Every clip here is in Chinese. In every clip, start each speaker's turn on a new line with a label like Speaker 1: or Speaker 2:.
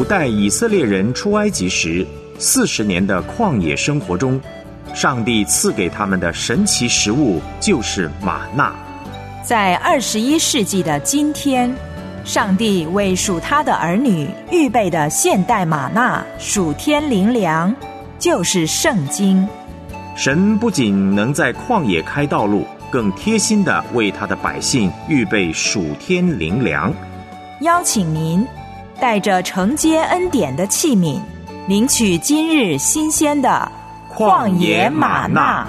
Speaker 1: 古代以色列人出埃及时40年的旷野生活中，上帝赐给他们的神奇食物就是玛纳。
Speaker 2: 在21世纪的今天，上帝为属他的儿女预备的现代玛纳属天灵粮，就是圣经。
Speaker 1: 神不仅能在旷野开道路，更贴心地为他的百姓预备属天灵粮。
Speaker 2: 邀请您带着承接恩典的器皿，领取今日新鲜的旷野玛纳。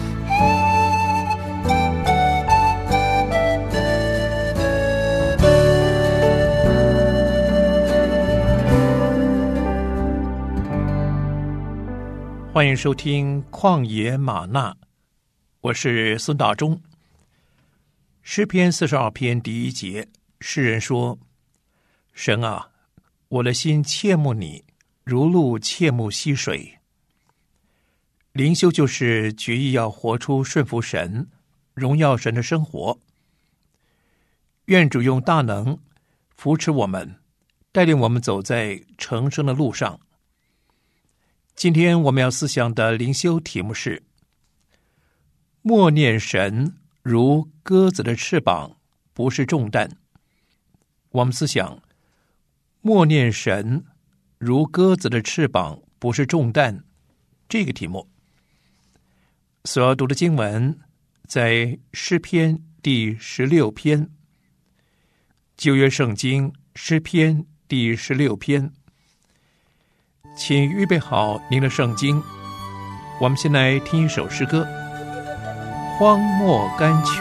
Speaker 3: 欢迎收听旷野玛纳，我是孙大中。诗篇42篇第1节，诗人说：神啊，我的心切慕你，如鹿切慕溪水。灵修就是决意要活出顺服神、荣耀神的生活。愿主用大能扶持我们，带领我们走在成圣的路上。今天我们要思想的灵修题目是：默念神如鸽子的翅膀，不是重担。我们思想默念神如鸽子的翅膀，不是重担这个题目。所要读的经文在诗篇第16篇，旧约圣经诗篇第16篇。请预备好您的圣经，我们先来听一首诗歌《荒漠甘泉》。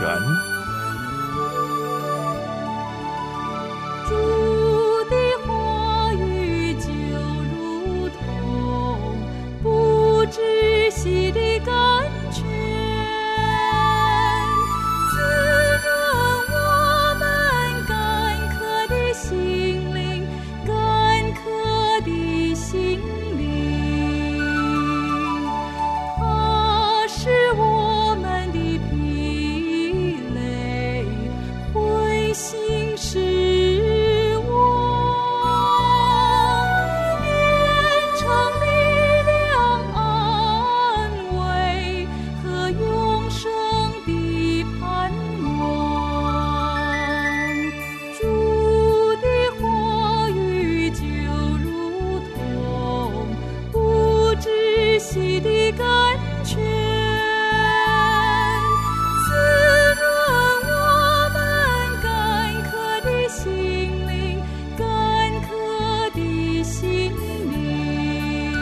Speaker 4: 主的话语就如同不止息的甘泉，滋润我们干渴的心灵，干渴的心灵。它是我们的疲累，灰心使我变成力量、安慰和永生的盼望。主的话语就如同不止息的甘泉，滋润我们干渴的心灵，干渴的心灵。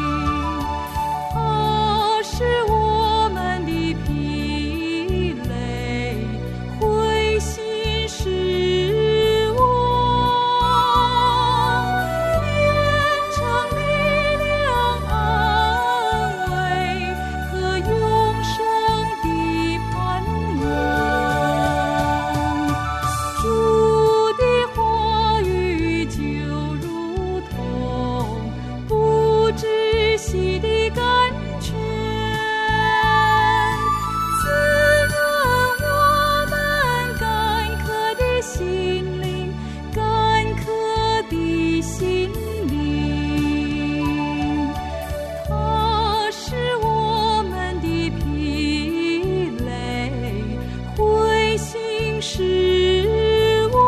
Speaker 4: 它是我们的疲累，灰心使我变成力量、安慰和永生的盼望。主的话语就如同不止息的甘泉，滋润我们干渴的心灵，干渴的心灵。它是我们的疲累，灰心使我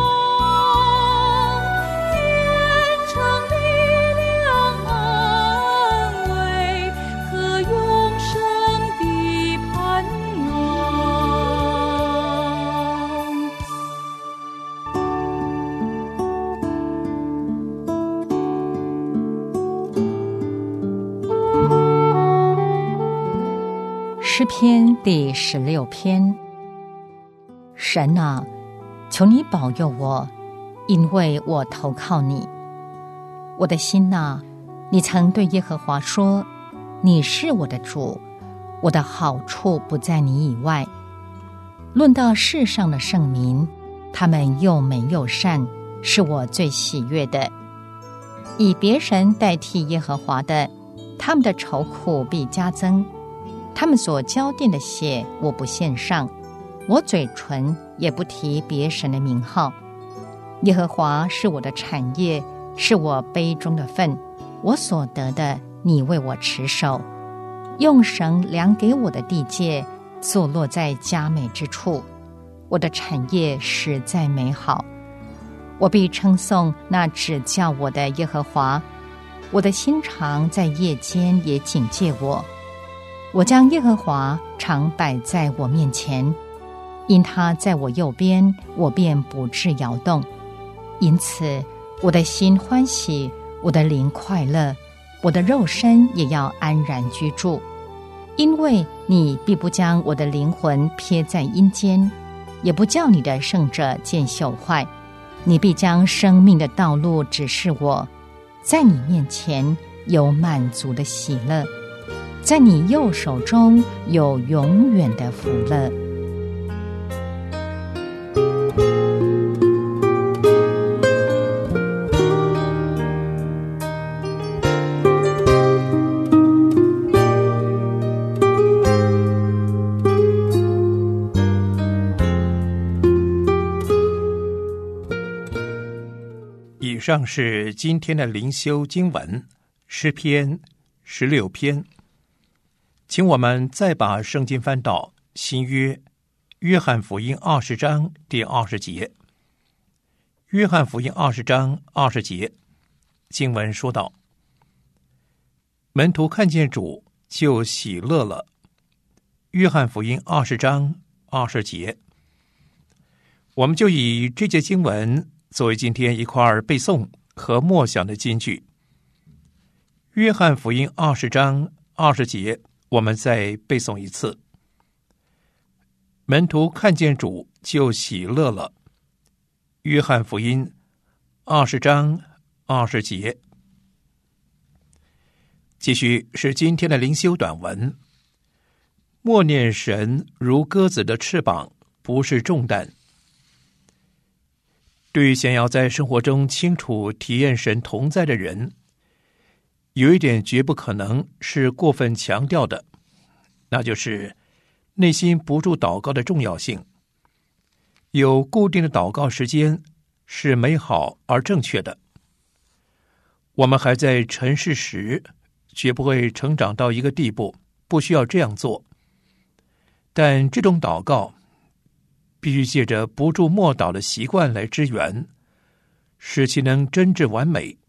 Speaker 4: 变成力量、安慰和永生的盼望。
Speaker 5: 诗篇第16篇。神啊，求你保佑我，因为我投靠你。我的心啊，你曾对耶和华说，你是我的主，我的好处不在你以外。论到世上的圣民，他们又美又善，是我最喜悦的。以别神代替耶和华的，他们的愁苦必加增。他们所浇奠的血，我不献上，我嘴唇也不提别神的名号。耶和华是我的产业， 是我杯中的分，我所得的，你为我持守。用绳量给我的地界，坐落在佳美之处。我的产业实在美好，我必称颂那指教我的耶和华。我的心肠在夜间也警戒我。我将耶和华常摆在我面前，因他在我右边，我便不致摇动。因此我的心欢喜，我的灵快乐，我的肉身也要安然居住。因为你必不将我的灵魂撇在阴间，也不叫你的圣者见朽坏。你必将生命的道路指示我，在你面前有满足的喜乐，在你右手中有永远的福乐。
Speaker 3: 以上是今天的灵修经文，诗篇16篇。请我们再把圣经翻到新约约翰福音20章第20节。约翰福音20章20节，经文说道：门徒看见主就喜乐了。约翰福音20章20节，我们就以这节经文作为今天一块儿背诵和默想的金句。约翰福音20章20节，我们再背诵一次。门徒看见主就喜乐了。约翰福音20章20节。继续是今天的灵修短文。默念神如鸽子的翅膀，不是重担。对于想要在生活中清楚体验神同在的人，有一点绝不可能是过分强调的，那就是内心不住祷告的重要性。有固定的祷告时间是美好而正确的。我们还在尘世时，绝不会成长到一个地步不需要这样做。但这种祷告必须借着不住默祷的习惯来支援，使其能真挚完美。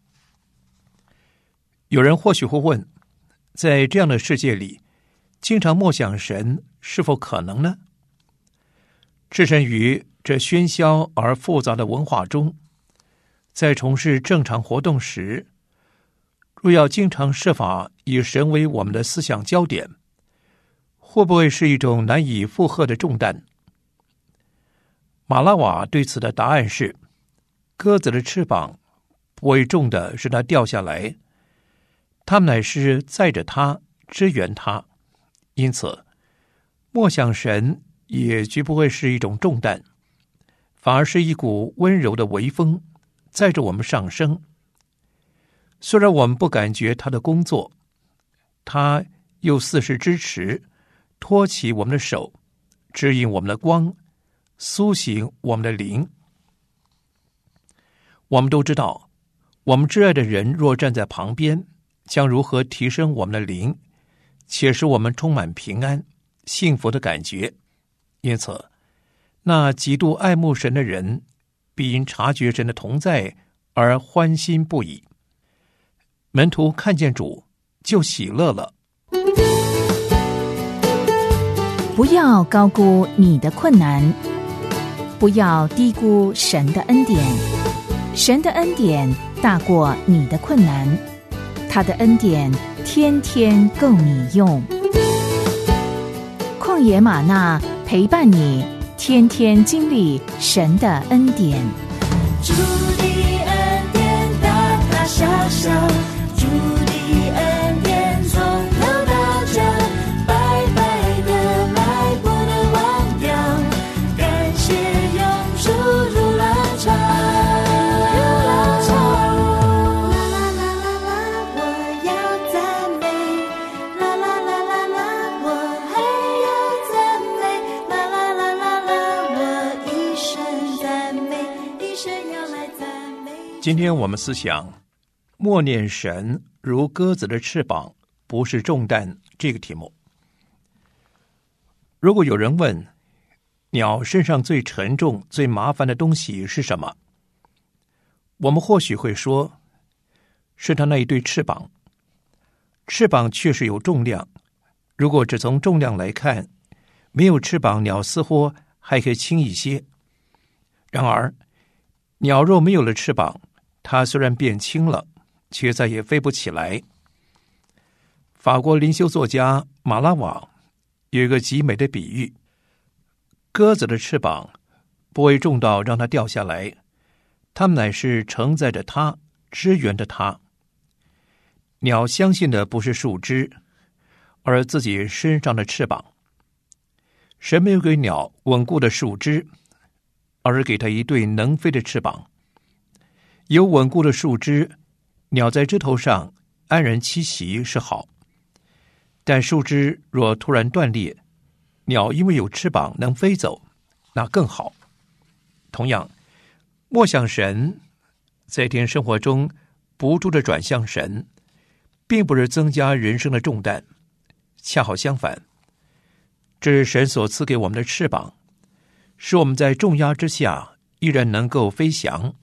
Speaker 3: 有人或许会问，在这样的世界里，经常默想神是否可能呢？置身于这喧嚣而复杂的文化中，在从事正常活动时，若要经常设法以神为我们的思想焦点，会不会是一种难以负荷的重担？马拉瓦对此的答案是：鸽子的翅膀不会重的使它掉下来，它们乃是载着它，支援它。因此，默想神也绝不会是一种重担，反而是一股温柔的微风，载着我们上升。虽然我们不感觉他的工作，他又似是支持，托起我们的手，指引我们的光，苏醒我们的灵。我们都知道，我们挚爱的人若站在旁边，将如何提升我们的灵，且使我们充满平安、幸福的感觉。因此，那极度爱慕神的人，必因察觉神的同在而欢欣不已。门徒看见主，就喜乐了。
Speaker 2: 不要高估你的困难，不要低估神的恩典。神的恩典大过你的困难，他的恩典天天够你用。旷野吗哪陪伴你，天天经历神的恩典。
Speaker 4: 主的恩典大大小小，主的恩典从头到脚，白白的来不能忘掉，感谢永驻如浪潮，如浪潮。啦啦啦啦啦，我要赞美，啦啦啦啦啦，我还要赞美，啦啦啦啦啦，我一生赞美，一生要来赞美。
Speaker 3: 今天我们思想默念神如鸽子的翅膀不是重担这个题目。如果有人问鸟身上最沉重最麻烦的东西是什么，我们或许会说是它那一对翅膀。翅膀确实有重量，如果只从重量来看，没有翅膀鸟似乎还可以轻一些。然而鸟若没有了翅膀，它虽然变轻了，却再也飞不起来。法国灵修作家马拉瓦有一个极美的比喻，鸽子的翅膀不会重到让它掉下来，它们乃是承载着它，支援着它。鸟相信的不是树枝，而自己身上的翅膀。神没有给鸟稳固的树枝，而是给它一对能飞的翅膀。有稳固的树枝，鸟在枝头上安然栖息是好，但树枝若突然断裂，鸟因为有翅膀能飞走，那更好。同样，默想神，在天生活中不住地转向神，并不是增加人生的重担，恰好相反，这是神所赐给我们的翅膀，使我们在重压之下依然能够飞翔。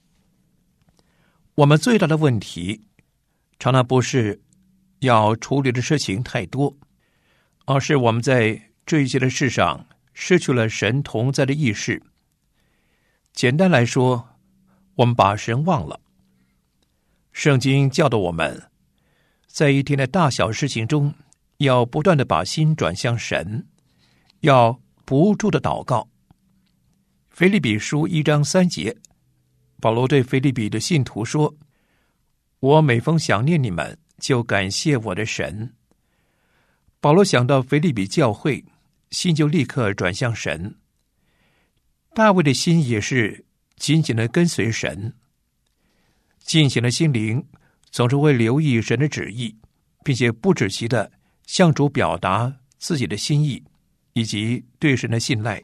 Speaker 3: 我们最大的问题常常不是要处理的事情太多，而是我们在这一切的事上失去了神同在的意识。简单来说，我们把神忘了。圣经教导我们，在一天的大小事情中，要不断的把心转向神，要不住的祷告。腓立比书1章3节，保罗对腓立比的信徒说：我每逢想念你们，就感谢我的神。保罗想到腓立比教会，心就立刻转向神。大卫的心也是紧紧的跟随神。尽情的心灵总是会留意神的旨意，并且不止息的向主表达自己的心意以及对神的信赖。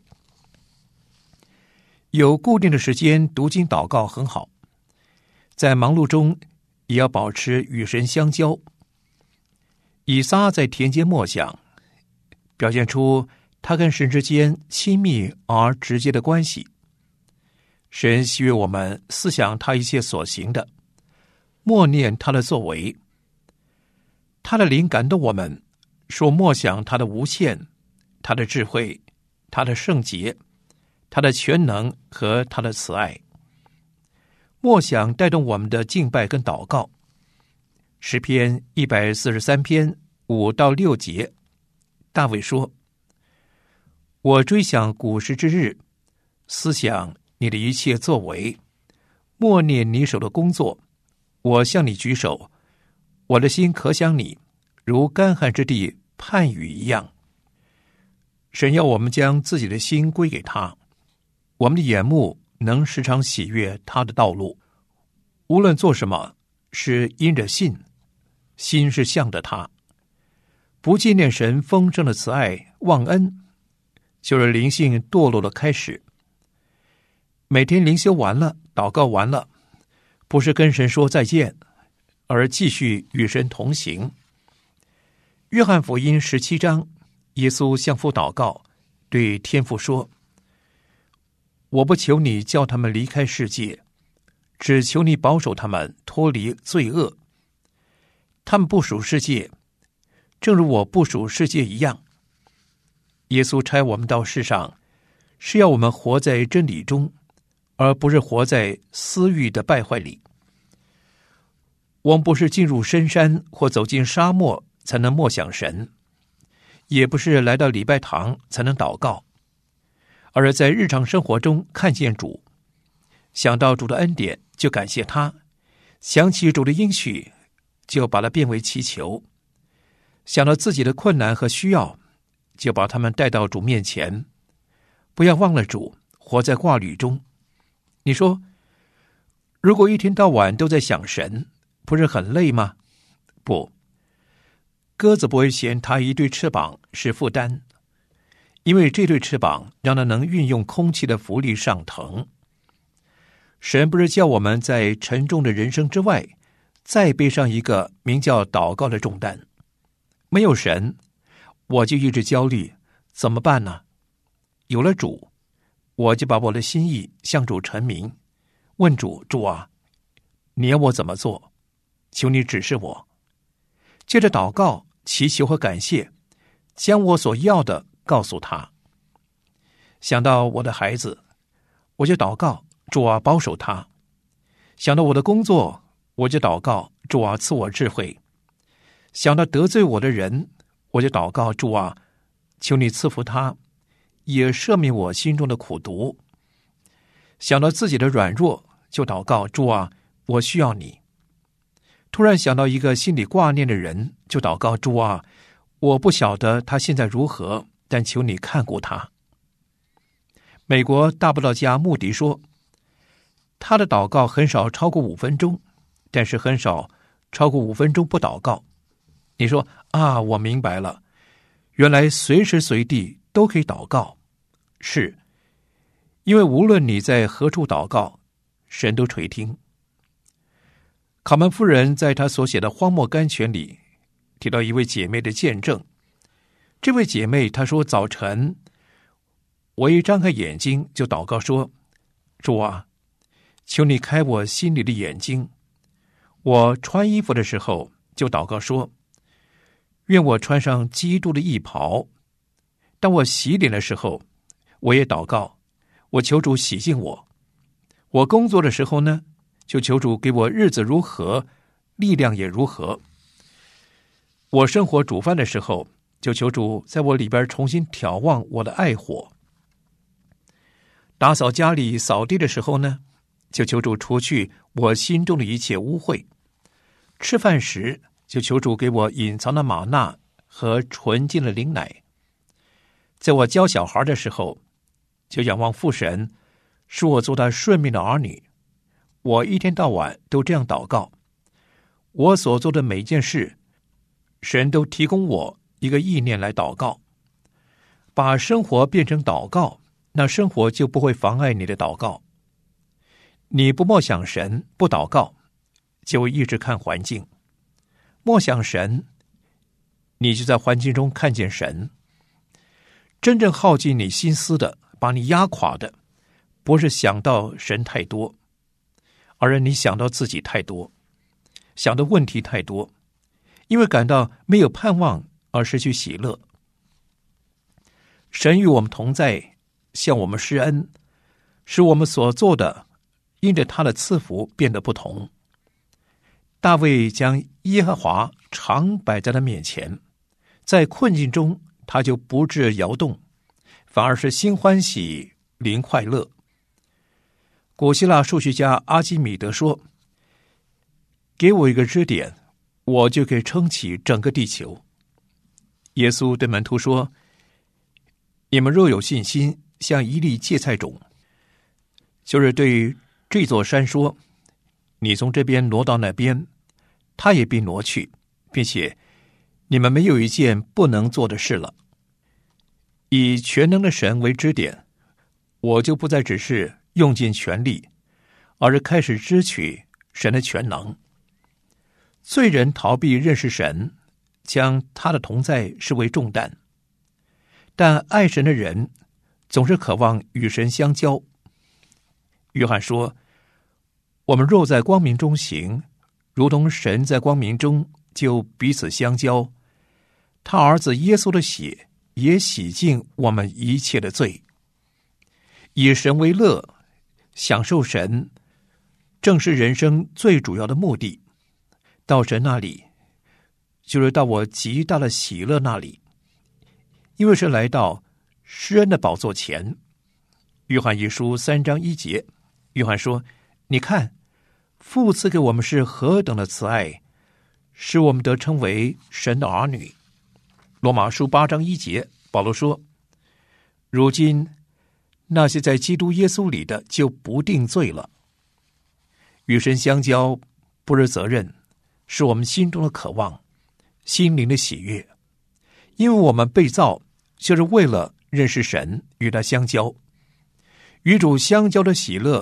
Speaker 3: 有固定的时间读经祷告很好，在忙碌中也要保持与神相交。以撒在田间默想，表现出他跟神之间亲密而直接的关系。神喜悦我们思想他一切所行的，默念他的作为。他的灵感动我们，说默想他的无限，他的智慧，他的圣洁，他的全能和他的慈爱。默想带动我们的敬拜跟祷告。诗篇143篇5到6节，大卫说：我追想古时之日，思想你的一切作为，默念你手的工作。我向你举手，我的心可想你，如干旱之地盼雨一样。神要我们将自己的心归给他，我们的眼目能时常喜悦他的道路。无论做什么，是因着信，心是向着他。不纪念神丰盛的慈爱忘恩，就是灵性堕落的开始。每天灵修完了，祷告完了，不是跟神说再见，而继续与神同行。约翰福音17章，耶稣向父祷告，对天父说：我不求你叫他们离开世界，只求你保守他们脱离罪恶。他们不属世界，正如我不属世界一样。耶稣差我们到世上，是要我们活在真理中，而不是活在私欲的败坏里。我们不是进入深山或走进沙漠才能默想神，也不是来到礼拜堂才能祷告，而是在日常生活中看见主，想到主的恩典就感谢他，想起主的应许就把它变为祈求，想到自己的困难和需要就把他们带到主面前。不要忘了主，活在挂虑中。你说，如果一天到晚都在想神，不是很累吗？不，鸽子不会嫌它一对翅膀是负担，因为这对翅膀让它能运用空气的浮力上腾。 神不是叫我们在沉重的人生之外，再背上一个名叫祷告的重担。没有神，我就一直焦虑，怎么办呢？有了主，我就把我的心意向主陈明，问主：主啊，你要我怎么做？求你指示我。接着祷告、祈求和感谢，将我所要的告诉他。想到我的孩子，我就祷告：主啊，保守他。想到我的工作，我就祷告：主啊，赐我智慧。想到得罪我的人，我就祷告：主啊，求你赐福他，也赦免我心中的苦毒。想到自己的软弱，就祷告：主啊，我需要你。突然想到一个心里挂念的人，就祷告：主啊，我不晓得他现在如何，但求你看顾他。美国大布道家穆迪说，他的祷告很少超过5分钟，但是很少超过5分钟不祷告。你说啊，我明白了，原来随时随地都可以祷告。是，因为无论你在何处祷告，神都垂听。卡门夫人在她所写的《荒漠甘泉》里提到一位姐妹的见证。这位姐妹她说，早晨我一张开眼睛就祷告说：主啊，求你开我心里的眼睛。我穿衣服的时候就祷告说：愿我穿上基督的义袍。当我洗脸的时候，我也祷告，我求主洗净我。我工作的时候呢，就求主给我日子如何，力量也如何。我生活煮饭的时候，就求主在我里边重新挑旺我的爱火。打扫家里扫地的时候呢，就求主除去我心中的一切污秽。吃饭时，就求主给我隐藏的玛纳和纯净的灵奶。在我教小孩的时候，就仰望父神，使我做他顺命的儿女。我一天到晚都这样祷告。我所做的每件事，神都提供我一个意念来祷告。把生活变成祷告，那生活就不会妨碍你的祷告。你不默想神，不祷告，就一直看环境。默想神，你就在环境中看见神。真正耗尽你心思的，把你压垮的，不是想到神太多，而是你想到自己太多，想的问题太多，因为感到没有盼望而失去喜乐。神与我们同在，向我们施恩，使我们所做的因着他的赐福变得不同。大卫将耶和华常摆在他面前，在困境中他就不致摇动，反而是心欢喜，灵快乐。古希腊数学家阿基米德说：给我一个支点，我就可以撑起整个地球。耶稣对门徒说：你们若有信心，像一粒芥菜种，就是对这座山说：你从这边挪到那边，他也必挪去，并且你们没有一件不能做的事了。以全能的神为支点，我就不再只是用尽全力，而是开始支取神的全能。罪人逃避认识神，将他的同在视为重担，但爱神的人总是渴望与神相交。约翰说：我们若在光明中行，如同神在光明中，就彼此相交。他儿子耶稣的血也洗净我们一切的罪。以神为乐，享受神，正是人生最主要的目的。到神那里，就是到我极大的喜乐那里，因为是来到施恩的宝座前。约翰一书3章1节，约翰说：你看，父赐给我们是何等的慈爱，使我们得称为神的儿女。罗马书8章1节，保罗说：如今那些在基督耶稣里的就不定罪了。与神相交不是责任，是我们心中的渴望，心灵的喜悦。因为我们被造就是为了认识神，与他相交。与主相交的喜乐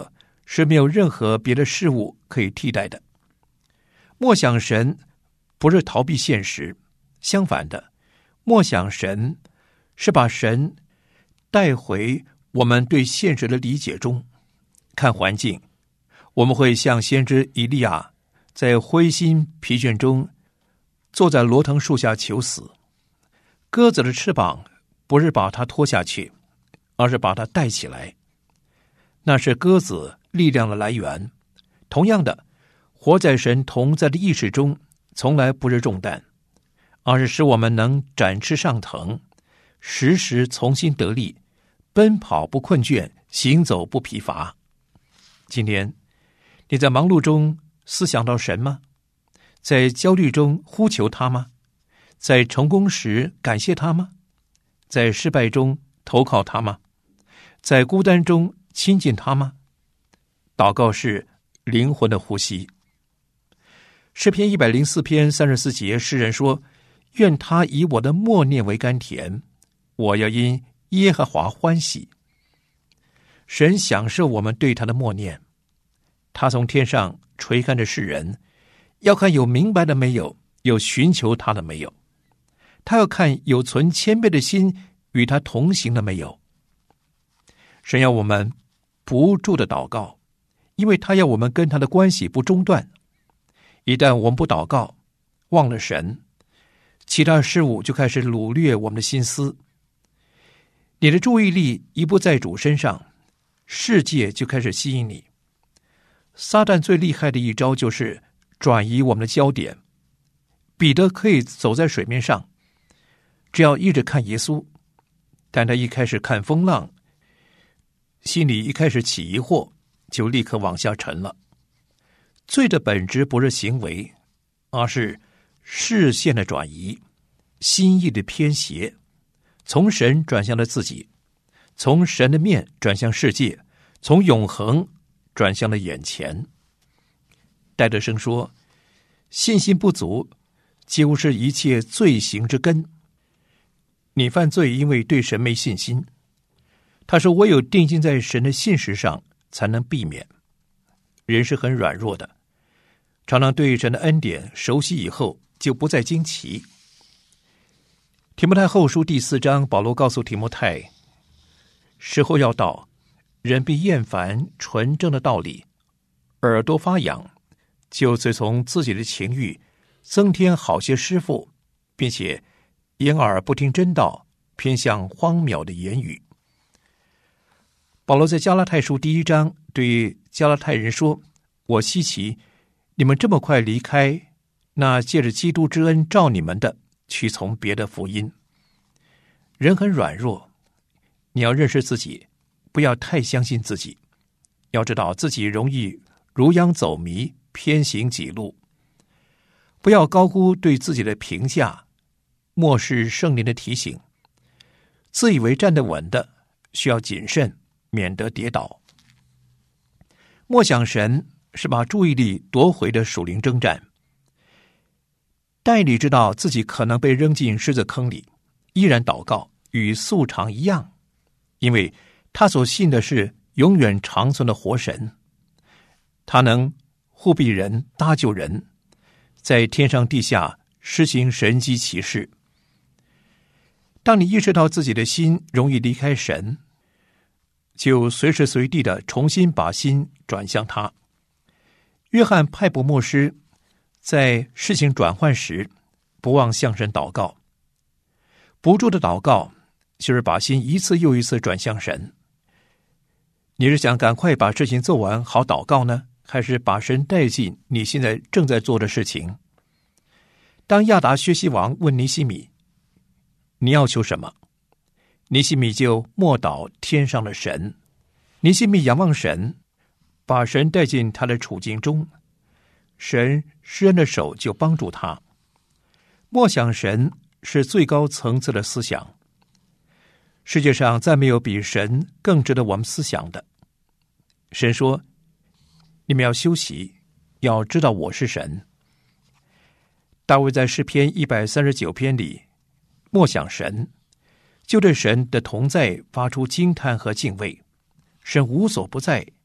Speaker 3: 是没有任何别的事物可以替代的。默想神不是逃避现实，相反的，默想神是把神带回我们对现实的理解中。看环境，我们会像先知以利亚在灰心疲倦中坐在罗藤树下求死。鸽子的翅膀不是把它拖下去，而是把它带起来，那是鸽子力量的来源。同样的，活在神同在的意识中从来不是重担，而是使我们能展翅上腾，时时重新得力，奔跑不困倦，行走不疲乏。今天你在忙碌中思想到神吗？在焦虑中呼求他吗？在成功时感谢他吗？在失败中投靠他吗？在孤单中亲近他吗？祷告是灵魂的呼吸。诗篇104篇34节，诗人说：愿他以我的默念为甘甜，我要因耶和华欢喜。神享受我们对他的默念，他从天上垂看着世人，要看有明白的没有，有寻求他的没有。他要看有存谦卑的心与他同行的没有。神要我们不住的祷告，因为他要我们跟他的关系不中断。一旦我们不祷告，忘了神，其他事物就开始掳掠我们的心思。你的注意力一不在主身上，世界就开始吸引你。撒旦最厉害的一招就是转移我们的焦点。彼得可以走在水面上，只要一直看耶稣，但他一开始看风浪，心里一开始起疑惑，就立刻往下沉了。罪的本质不是行为，而是视线的转移，心意的偏斜，从神转向了自己，从神的面转向世界，从永恒转向了眼前。戴德生说，信心不足几乎是一切罪行之根。你犯罪因为对神没信心，他说唯有定睛在神的信实上才能避免。人是很软弱的，常常对神的恩典熟悉以后就不再惊奇。提摩太后书第4章，保罗告诉提摩太，时候要到，人必厌烦纯正的道理，耳朵发痒，就随从自己的情欲，增添好些师傅，并且掩耳不听真道，偏向荒谬的言语。保罗在加拉太书第1章对加拉太人说，我稀奇你们这么快离开那借着基督之恩召你们的，去从别的福音。人很软弱，你要认识自己，不要太相信自己，要知道自己容易如羊走迷，偏行己路。不要高估对自己的评价，漠视圣灵的提醒。自以为站得稳的，需要谨慎，免得跌倒。默想神是把注意力夺回的属灵征战。但以理知道自己可能被扔进狮子坑里，依然祷告，与素常一样，因为他所信的是永远长存的活神。他能护庇人，搭救人，在天上地下施行神迹奇事。当你意识到自己的心容易离开神，就随时随地的重新把心转向他。约翰派伯牧师在事情转换时，不忘向神祷告。不住的祷告就是把心一次又一次转向神。你是想赶快把事情做完好祷告呢，还是把神带进你现在正在做的事情？当亚达薛西王问尼西米，你要求什么？尼西米就默祷天上的神。尼西米仰望神，把神带进他的处境中，神施恩的手就帮助他。默想神是最高层次的思想，世界上再没有比神更值得我们思想的。神说，你们要休息，要知道我是神。大卫在诗篇139篇里默想神，就对神的同在发出惊叹和敬畏。神无所不在，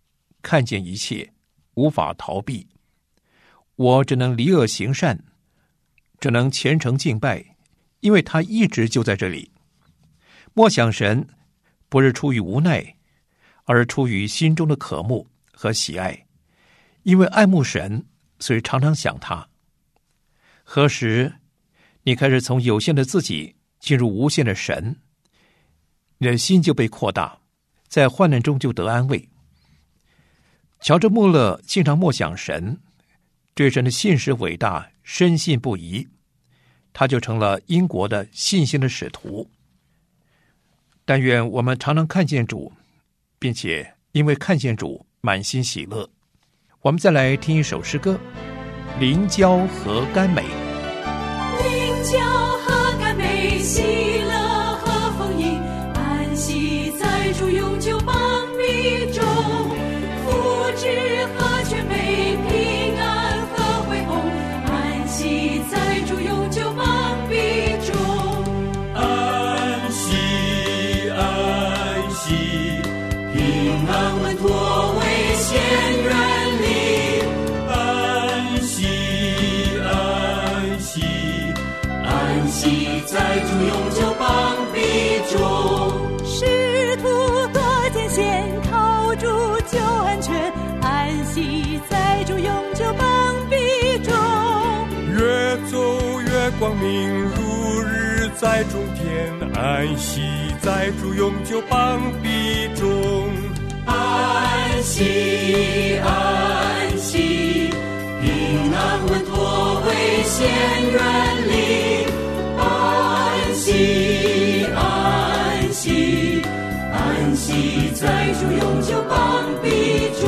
Speaker 3: 看见一切，无法逃避。我只能离恶行善，只能虔诚敬拜，因为他一直就在这里。默想神，不是出于无奈，而是出于心中的渴慕和喜爱。因为爱慕神，所以常常想他。何时你开始从有限的自己进入无限的神，你的心就被扩大，在患难中就得安慰。乔治·穆勒经常默想神，对神的信实伟大深信不疑，他就成了英国的信心的使徒。但愿我们常常看见主，并且因为看见主满心喜乐。我们再来听一首诗歌，临交和甘美。
Speaker 4: 临交和甘美，喜乐和丰盈，安息在主永久邦庇中，福祉和全美，平安和恢宏，安息在主永久邦庇中。
Speaker 6: 安息安息，平安稳妥危险远离。安息安息，安息在主永久邦庇中。
Speaker 4: 使徒多艰险，靠主就安全，安息在主永久邦庇中。
Speaker 6: 越走越光明，如日在中天，安息在主永久邦庇中。安息安息，平安稳妥危险远离。安息安息，安息在主永久邦庇中。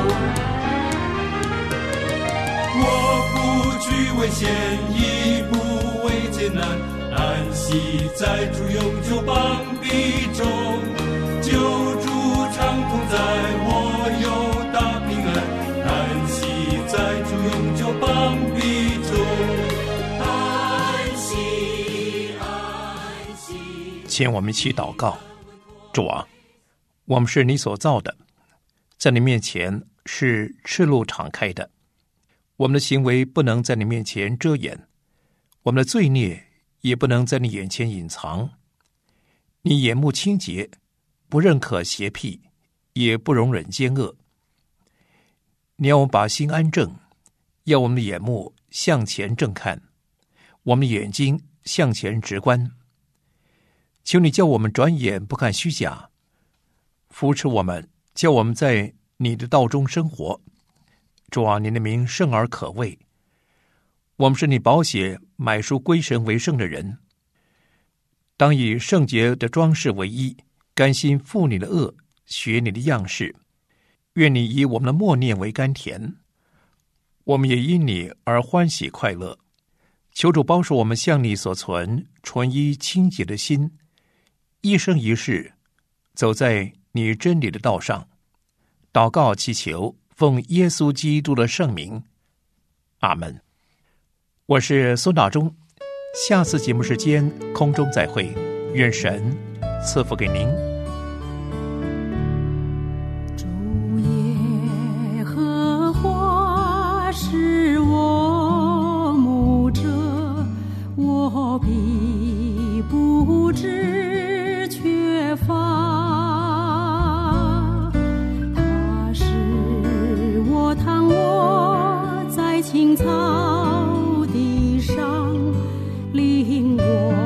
Speaker 6: 我不惧危险，亦不畏艰难，安息在主永久邦庇中。救主常同在，我有大平安，安息在主永久邦庇中。安息安息。
Speaker 3: 请我们一起祷告。主啊，我们是你所造的，在你面前是赤露敞开的，我们的行为不能在你面前遮掩，我们的罪孽也不能在你眼前隐藏。你眼目清洁，不认可邪僻，也不容忍奸恶。你要我们把心安正，要我们的眼目向前正看，我们的眼睛向前直观。求你叫我们转眼不看虚假，扶持我们，叫我们在你的道中生活。主啊，你的名圣而可畏，我们是你宝血买赎归神为圣的人，当以圣洁的装饰为衣，甘心负你的恶，学你的样式。愿你以我们的默念为甘甜，我们也因你而欢喜快乐。求主保守我们向你所存纯一清洁的心，一生一世走在你真理的道上。祷告祈求，奉耶稣基督的圣名，阿们。我是孙大中，下次节目时间空中再会，愿神赐福给您。
Speaker 4: 主耶和华是我牧者，我必不致缺乏。他使我躺卧在青草地上，领我